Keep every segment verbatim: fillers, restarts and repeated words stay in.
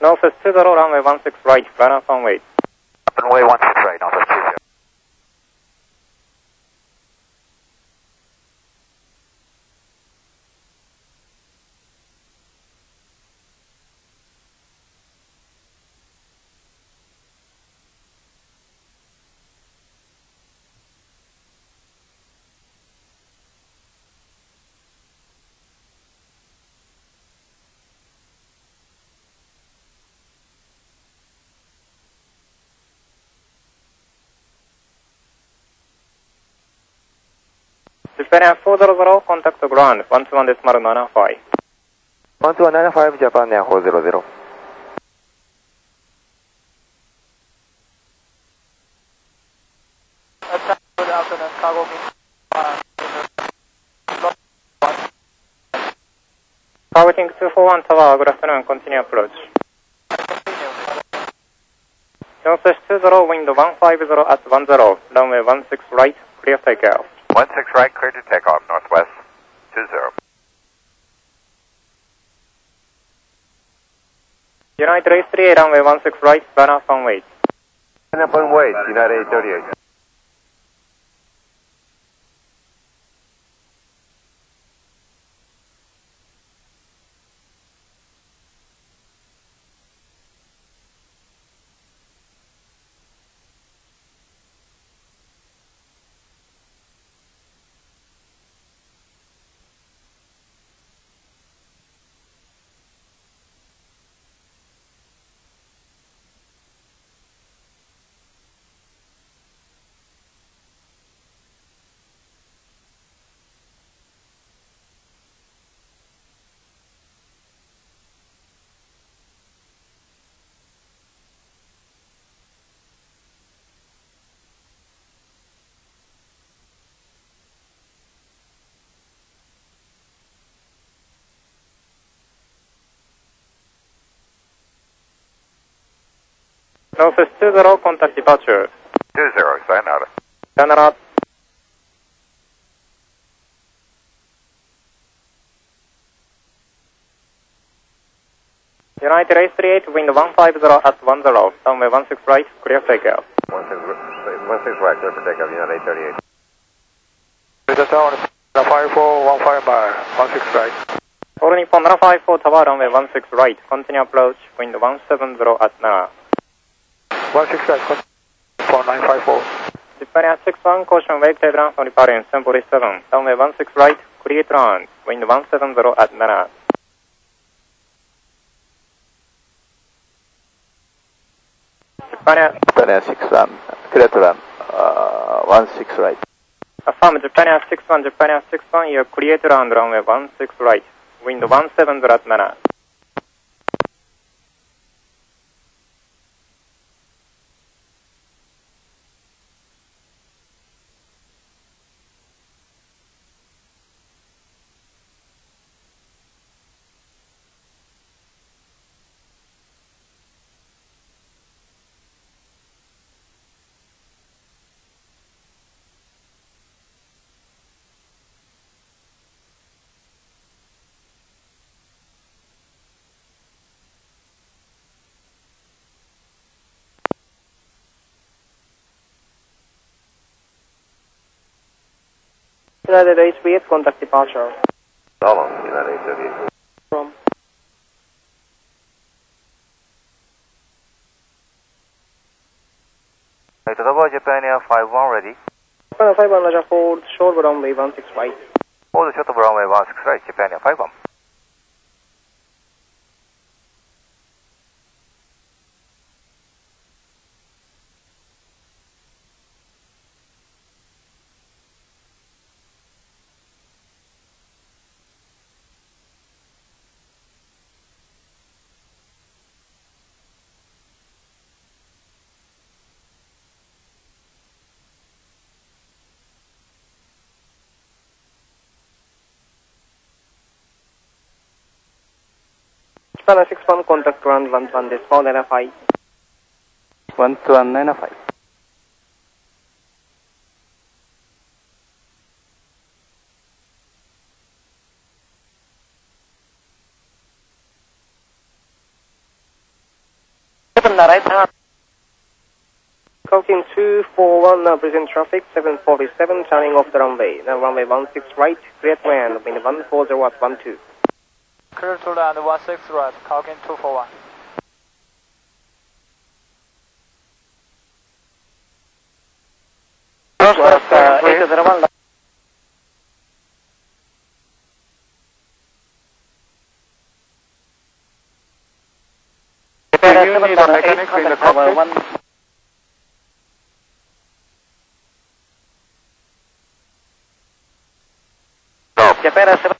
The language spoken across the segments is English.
Northwest two zero, runway one six right, balance on wait. Runway one six right, Northwest two zero. Japan four zero zero, contact ground, one two one decimal nine five. one two one nine five, Japan Air four zero zero. Good afternoon, cargo Targeting two four one tower, good afternoon, continue approach. Northwest two zero, wind one five zero at one zero, runway one six right, clear takeoff. one six right, clear to take off, Northwest two zero. United eight three eight, runway one six right, balance on wait. Balance on wait, United eight thirty-eight. Northwest two zero, contact departure. two zero, sayonara. Sayonara. United eight three eight, wind one five zero at one zero, runway one six right, clear takeoff. one six right, clear for takeoff, United eight thirty-eight. Just on five four one five bar, one six right. All Nippon nine five four tower, runway one six right, continue approach, wind one seven zero at Nara. one six right, for nine five four. Japan six one, caution wake tail run for departing, Sempori seven, runway one six right, clear to land, wind one seven zero at Nara. Japan Japan six one, clear to run, uh, one six right. Affirm, Japan six one, Japan six one, you're clear to land, runway one six right, wind one seven zero at Nara. United eight three eight, contact departure. Solo, United eight thirty-eight. From Tower Japan Air five one ready. Japan five one, Roger four, short runway one six right. Hold short of runway one six right, Japan Air five one. Japan six one, contact ground one one decimal nine five. one two one nine five. one, right turn. Cauchin two four one, uh, present traffic, seven forty-seven, turning off the runway. Now runway one six right, clear to land, wind one four zero at one two. Clear to land one six right, Cauchin two four one. Northwest uh, eight zero one. Do you need a mechanic in the cockpit? One. Japan seven.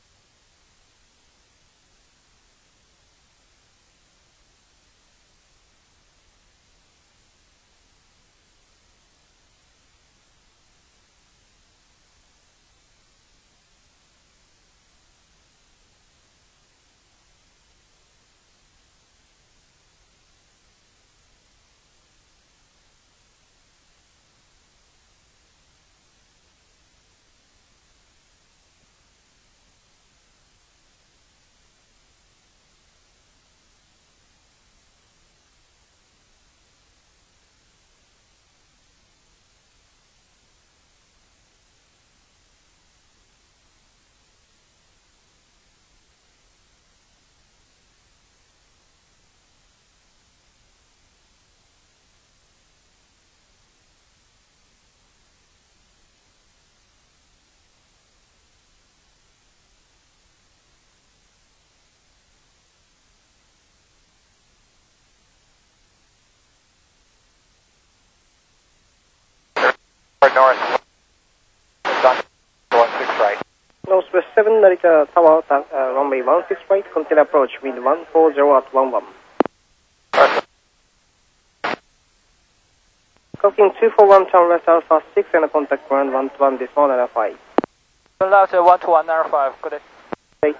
North, one six right. Northwest seven, Narita Tower, uh, runway one six right, continue approach, wind one four zero at one one. Cauchin two four one, turn left Alpha six, and a contact ground one two one, this one and a five. Turn left one two one nine five, good day. Eight.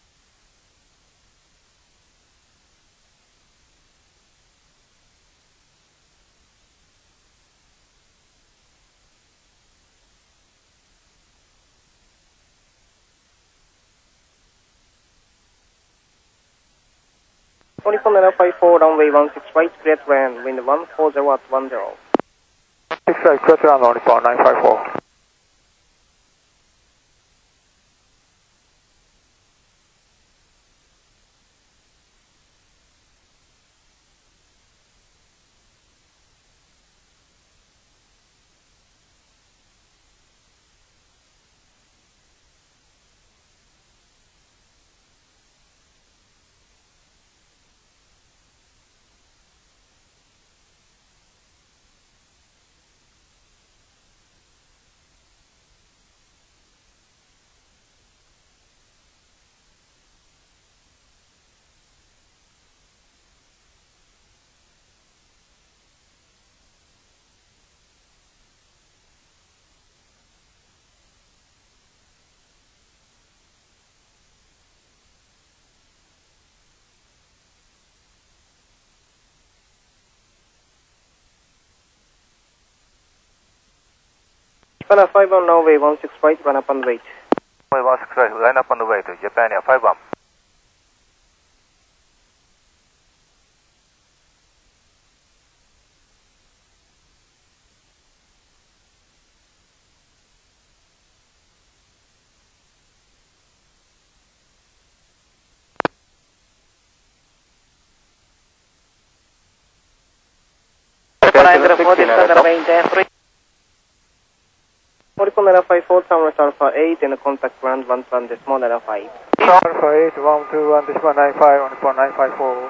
twenty-four nine five four, runway one six right, clear to land, wind one four zero at one zero. six right, clear to land, twenty-four nine five four. Japan five one, runway one six right, run up and wait. Runway one six right, line up on the way to Japan five one. forty-four nine five four, turn left Alpha eight, and a contact ground one one, this one and five. Alpha eight, one two one, this one nine five, one four nine five four.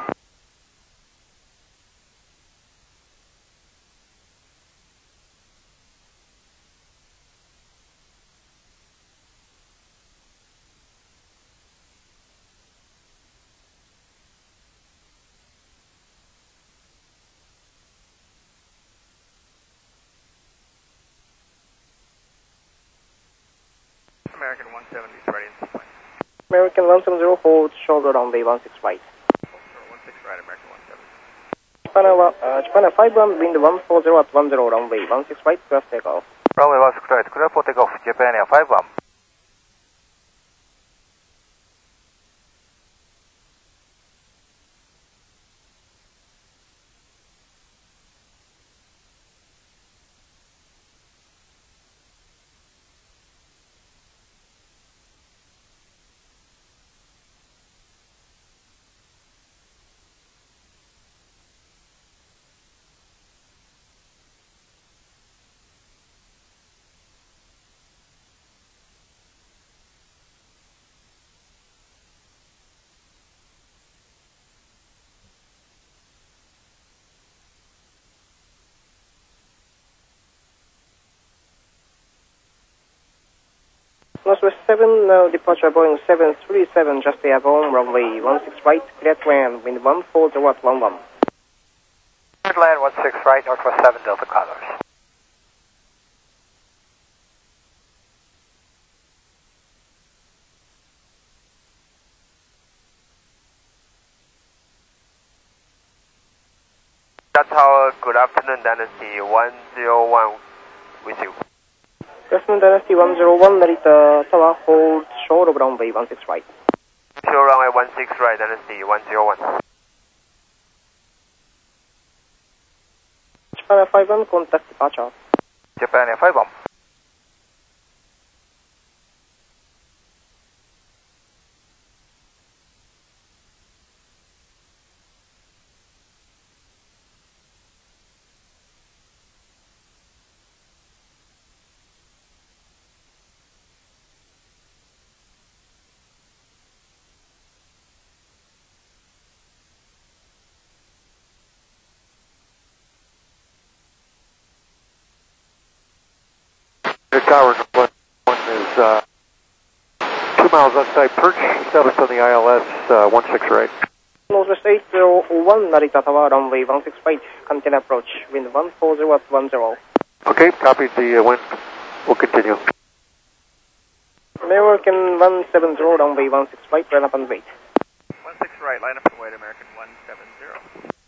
American one seventy is ready in sequence. American one seven zero, hold shoulder runway one six right. one six right, American one seventy. Japan, uh, Japan five one, wind one four zero at one zero, runway one six right, clear takeoff. Runway one six right, clear for takeoff, Japan five one. Northwest seven, now departure Boeing seven three seven, just airborne, runway one six right, clear to land, wind one four zero at one one. Cleared land one six right, Northwest seven, Delta Condors. Delta Tower, good afternoon, Dynasty one zero one with you. Good afternoon, Dynasty one zero one, Narita Tower, hold short of runway one six right. Show runway one six right, Dynasty one zero one. Japan Air five one, contact departure. Japan Air five one. Tower one is uh, two miles outside Perch, established on the I L S uh, one six right. Northwest eight zero one, Narita Tower, runway one six right, continue approach, wind one four zero at one zero. Okay, copied the uh, wind. We'll continue. American one seven zero, runway one six right, line up and wait. one six right, line up and wait, American one seven zero.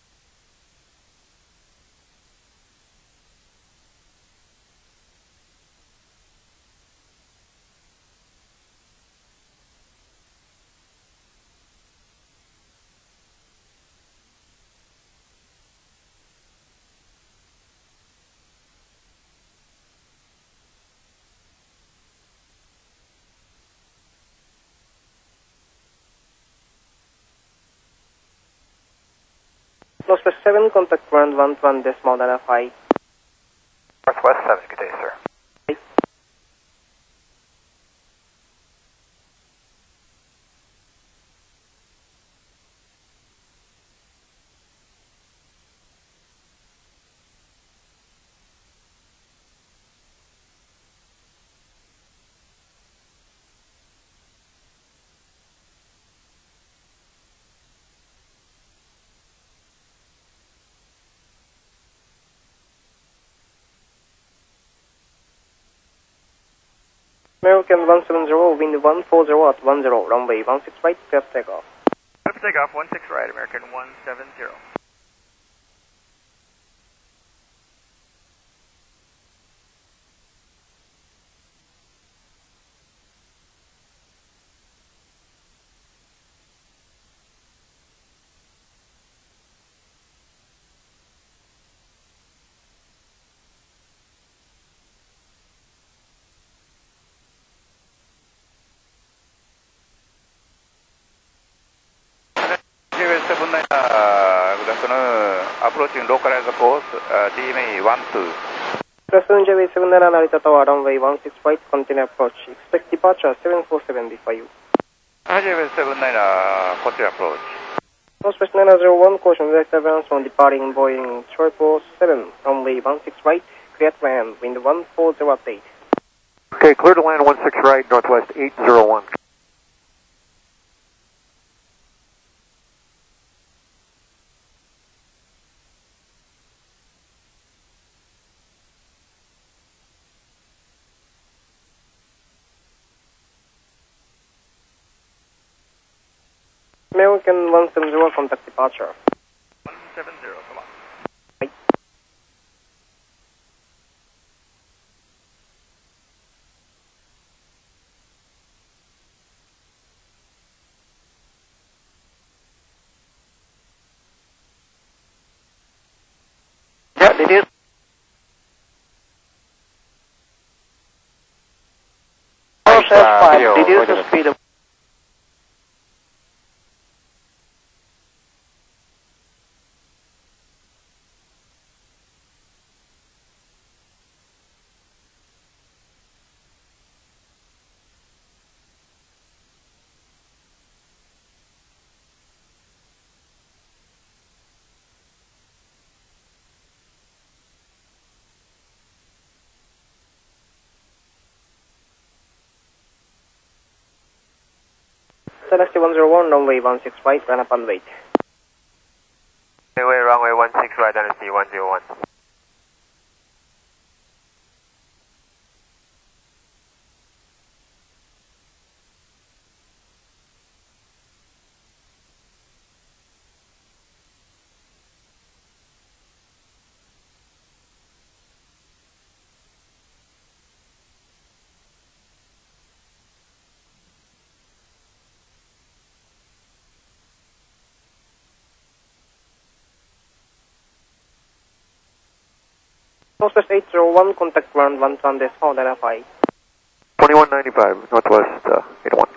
Northwest seven, contact ground one one decimal nine five. Northwest seven, good day, sir. American one seven zero, wind one four zero at one zero, runway one six right, clear to take off. Clear to take off, one six right, American one seven zero. Uh, good afternoon. Approaching localized course, uh, D M A one two. Good afternoon, J W seven nine Narita Tower, runway one six right, continue approach. Expect departure seven four seven before you. J W seven nine, uh, continue approach. Northwest nine zero one, caution direct advance on departing Boeing triple seven, runway one six right, clear to land, wind one four zero at eight. Okay, clear to land one six right, Northwest eight zero one. American one seven zero, contact departure. one seven zero, come on. Right. Yeah, reduce. Course F five, reduce the speed of Dynasty one zero one, runway one six right, run up and wait. Runway, runway one six right, Dynasty one zero one. Northwest eight zero one, contact ground one two decimal, Dana five. twenty-one ninety-five, Northwest uh, eight one.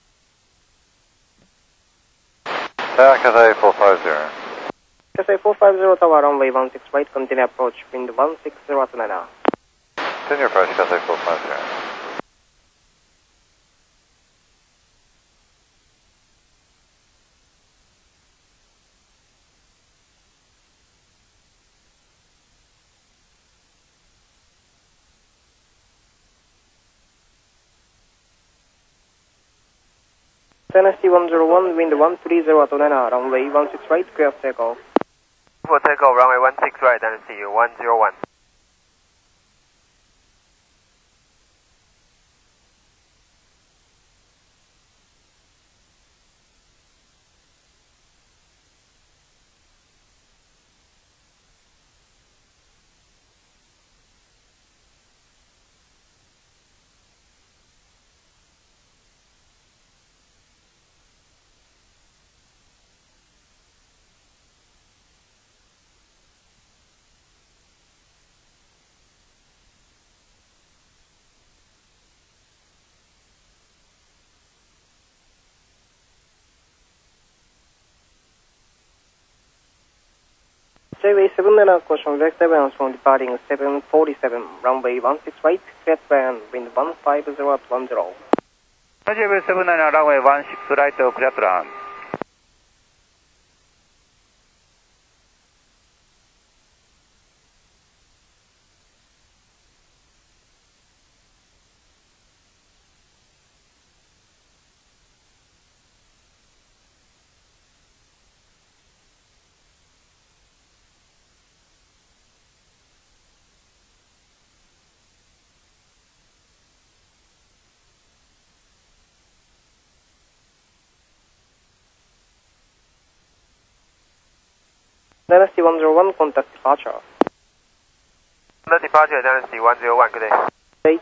Uh, Cathay four five zero. Cathay four five zero, tower runway one six right, continue approach, wind one six zero at Nana. Continue approach, Cathay four five zero. Dynasty one zero one, wind one three zero at Nana, runway one six right, clear of takeoff. For takeoff, runway one six right, Dynasty one zero one. J W A seven Nana, caution vector bounds from departing seven forty-seven, runway one six right, clear land, wind one five zero at one zero. J W A seven nine, runway one six right, clear land. Dynasty one zero one, contact departure. The departure, Dynasty one zero one, good day. Hey.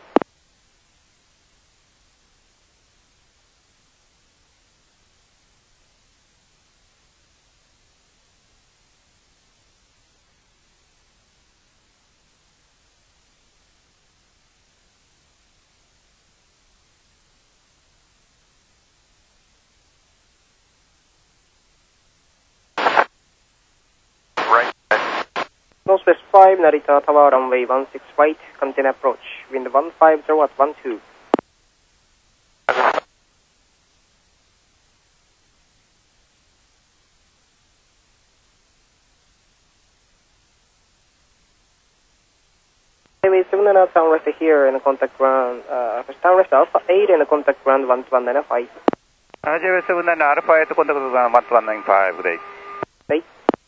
Northwest five, Narita Tower, runway one six right, continue approach, wind one five zero at one two. J W A seven Nana, town rest here and contact ground, uh, town rest Alpha eight and contact ground one two one nine five. J W A seven nine, Alpha eight, contact ground one two one nine five, good day. Hey.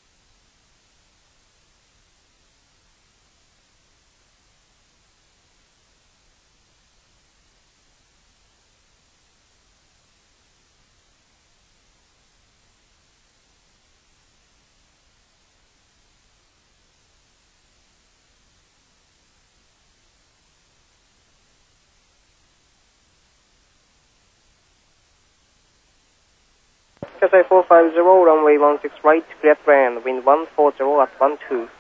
Cathay four five zero, runway one six right, clear land, wind one four zero at one two.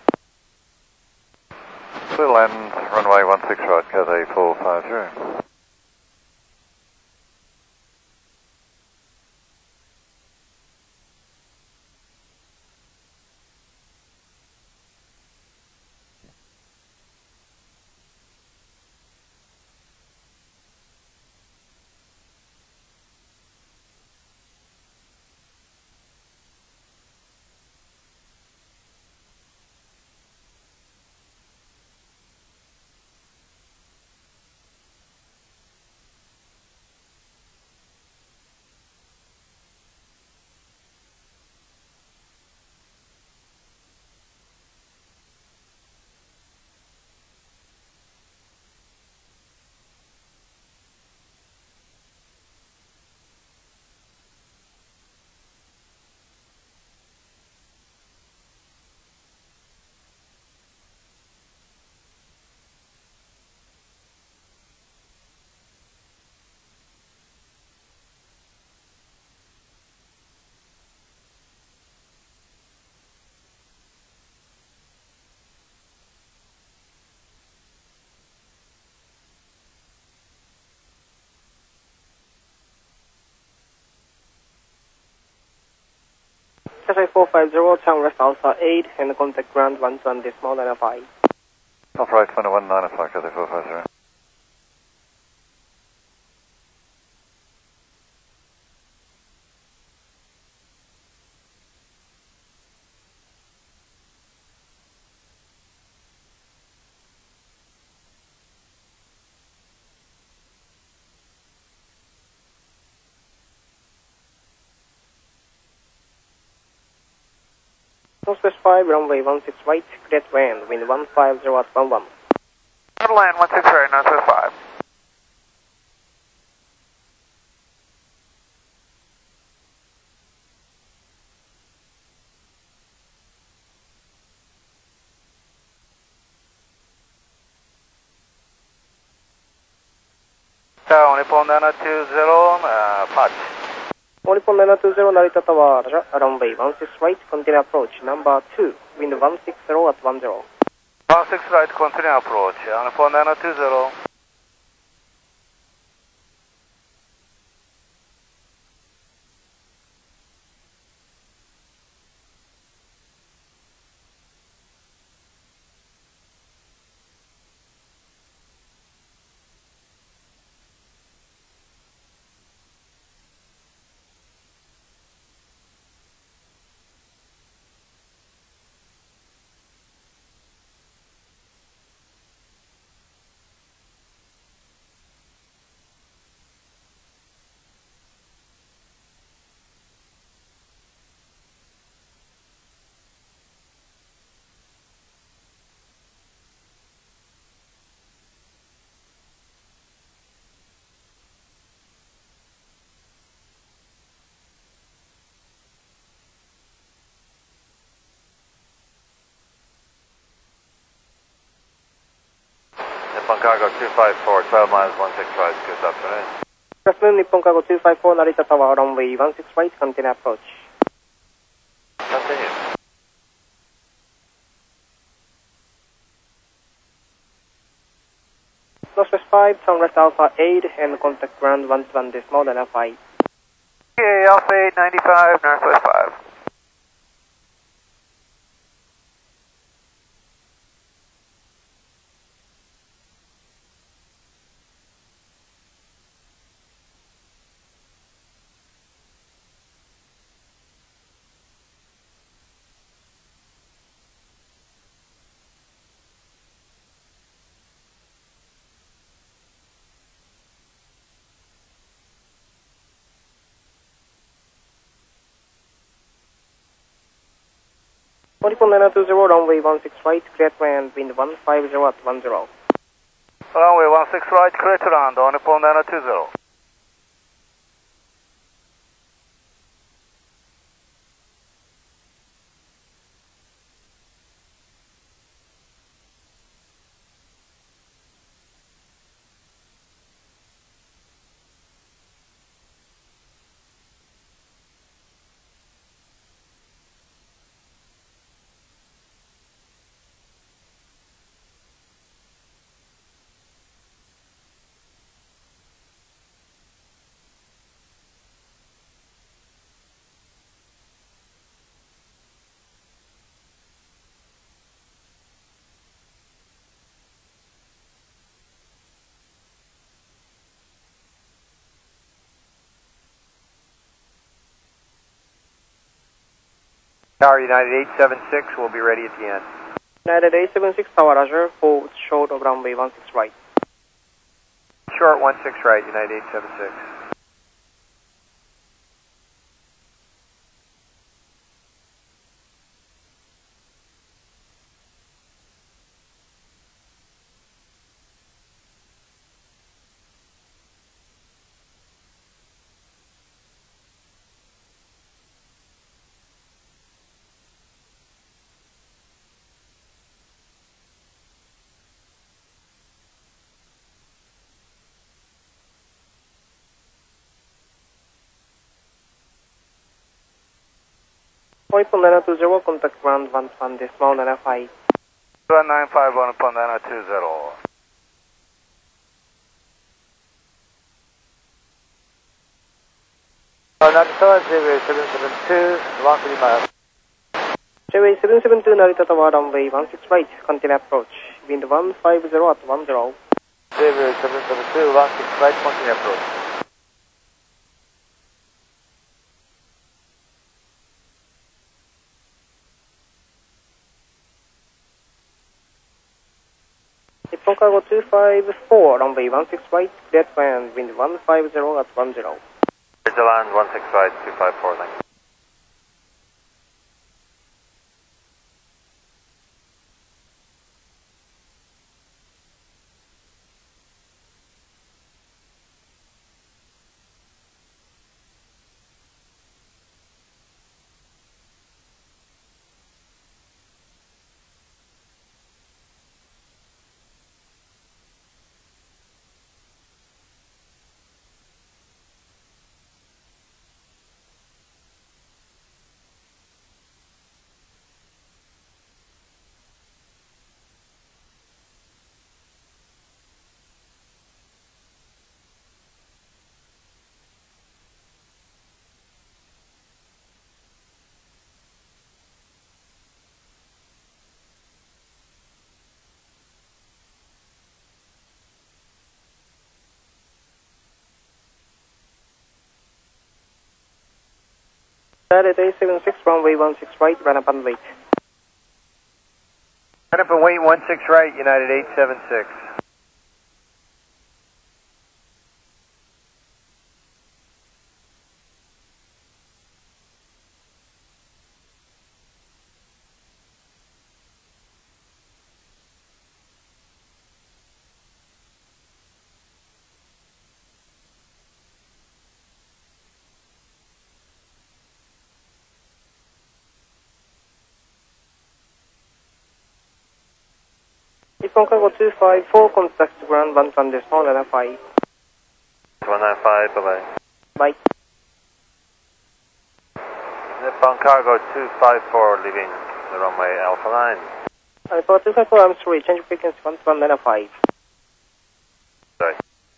Clear land, runway one six right, Cathay four five zero. Cathay four five zero, turn left Alpha eight, and contact ground one two decimal nine five. Alpha right twenty-one nine five, Cathay four five zero. Northwest five, runway one six right, clear to land, wind one five zero at one one. Clear to land, one six right, Northwest five. 자, 오니폰 나나 이십, 아, patch. Onipon nine two zero, Narita Tower, runway one six right, continue approach, number two, wind one six zero at one zero. one six right, continue approach, 오니폰 나나 이십. Nippon Cargo two five four, twelve miles, one six right, good afternoon. Good afternoon, Nippon Cargo two five four, Narita Tower, runway one six right, continue approach. Continue. Northwest five, turn left Alpha eight, and contact ground one two decimal nine five. Okay, Alpha eight ninety-five, Northwest five. Onipon nine two zero, runway one six right, clear to land, wind one five zero at one zero. runway one six right, clear to land, 오니폰 나나 이십. Tower United eight seven six, we'll be ready at the end. United eight seven six, Tower Roger, hold short of runway one six right. Short one six right, United eight seven six. Onipon nine two zero, contact ground one one decimal nine five. one nine five, 오니폰 나나 이십. Uh, Nakatoa, Xavier seven seven two, long three miles. J-Way seven seven two Narita Tower, runway one six right, continue approach, wind one five zero at one zero. J-Way seven seven two, one six right, continue approach. Nippon Cargo two five four, runway one six right, clear to land, wind one five zero at one zero. Clear to land, one six right, two five four, thank you. United eight seven six, runway one six right, run up and wait. Run up and wait, one six right, United eight seven six. Nippon Cargo two five four, contact ground one from this one nine five. one nine five, bye-bye. Bye. Nippon Cargo two five four, leaving the runway Alpha nine. Uh, for two five four, I'm sorry, change frequency one one nine five. Sorry.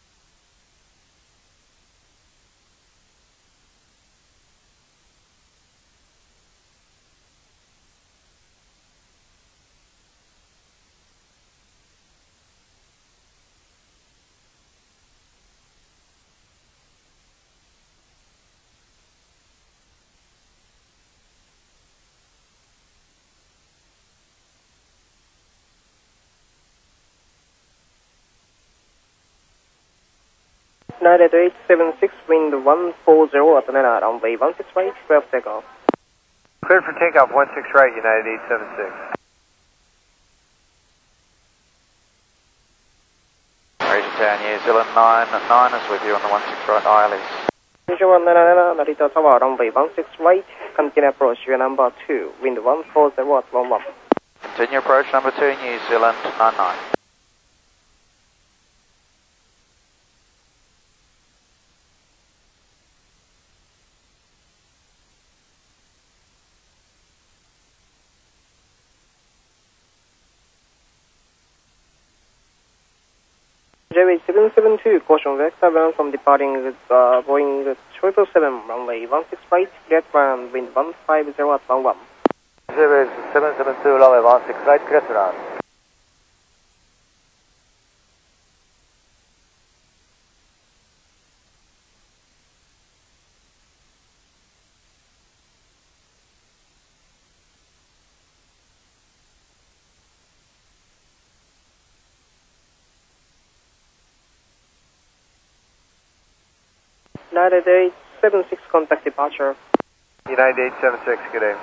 United eight seven six, wind one four zero at Nana, runway one six right, twelve takeoff. Cleared for takeoff, one six right, United eight seven six. Town, New Zealand nine, nine is with you on the one six right I L S. Visual one nine nine, Narita Tower, runway one six right, continue approach, your number two, wind one four zero at one one. Continue approach number two, New Zealand nine nine. J-Way seven seven two, caution vector burn from departing uh, Boeing triple seven, runway one six right, clear to land, wind one five zero at one one. J-Way seven seven two, runway one six right, clear to land. United eight seven six, contact departure. United eight seven six, good day.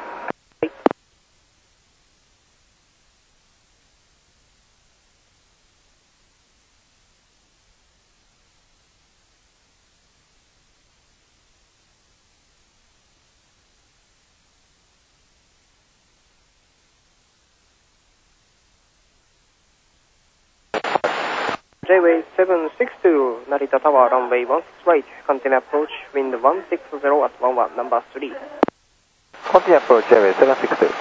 J-Way seven six two, Narita Tower, runway one six right, continue approach, wind one six zero at one one, number three. Continue approach, J-Way seven six two.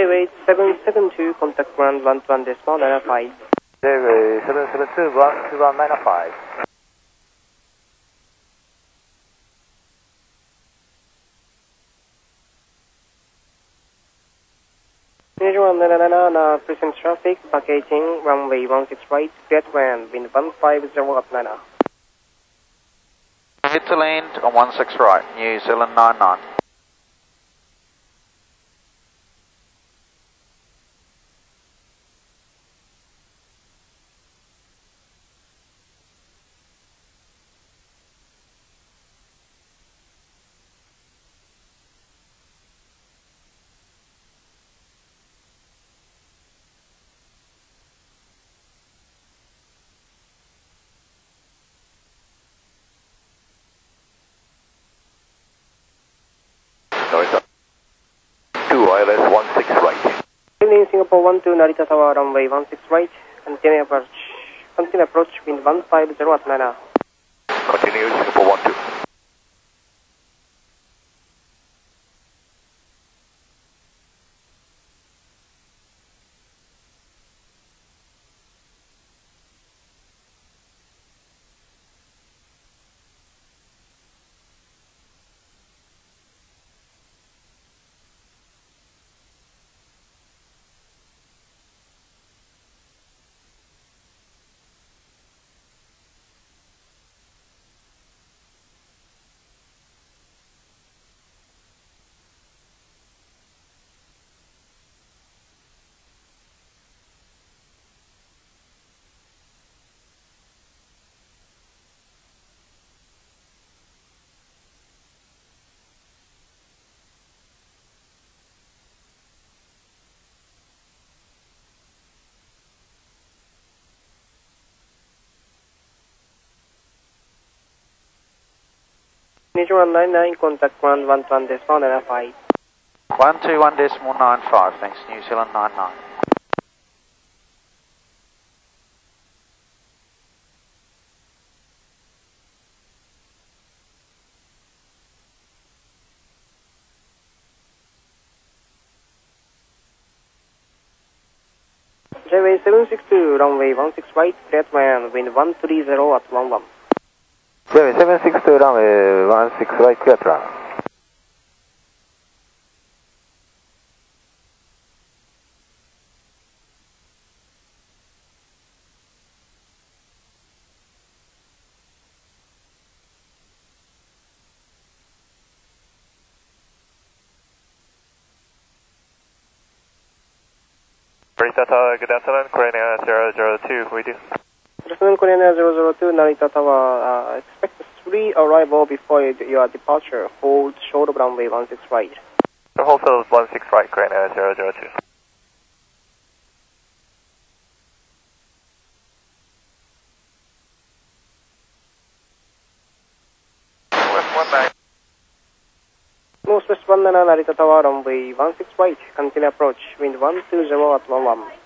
J-Way seven seven two, contact ground one one decimal nine five. J-Way seven seven two, one two one nine five. Visual nine nine nine, uh, present traffic, vacating runway one six right, get wind, wind one five zero at nine. Hit to land on one six right, New Zealand nine nine. two I L S one six right. Evening Singapore one two, Narita Tower, runway one six right, continue approach, continue approach, wind one five zero at nine. Continue Singapore one two. Visual nine nine, contact ground one one decimal nine five. one two one decimal nine five, thanks, New Zealand nine nine. J-Way seven six two, runway one six right, get wind, wind one three zero at one one. J-Way seven six two, runway one six right, clear to run. Narita Tower, good afternoon, Korea zero zero two, we do. Good afternoon, Korea zero zero two, Narita Tower, uh, expect a three arrival before your departure, hold short of runway one six right. Hold one six right, Korea zero zero two. West one nine. Northwest one nine, Narita Tower, runway one six right, continue approach, wind one two zero at one one.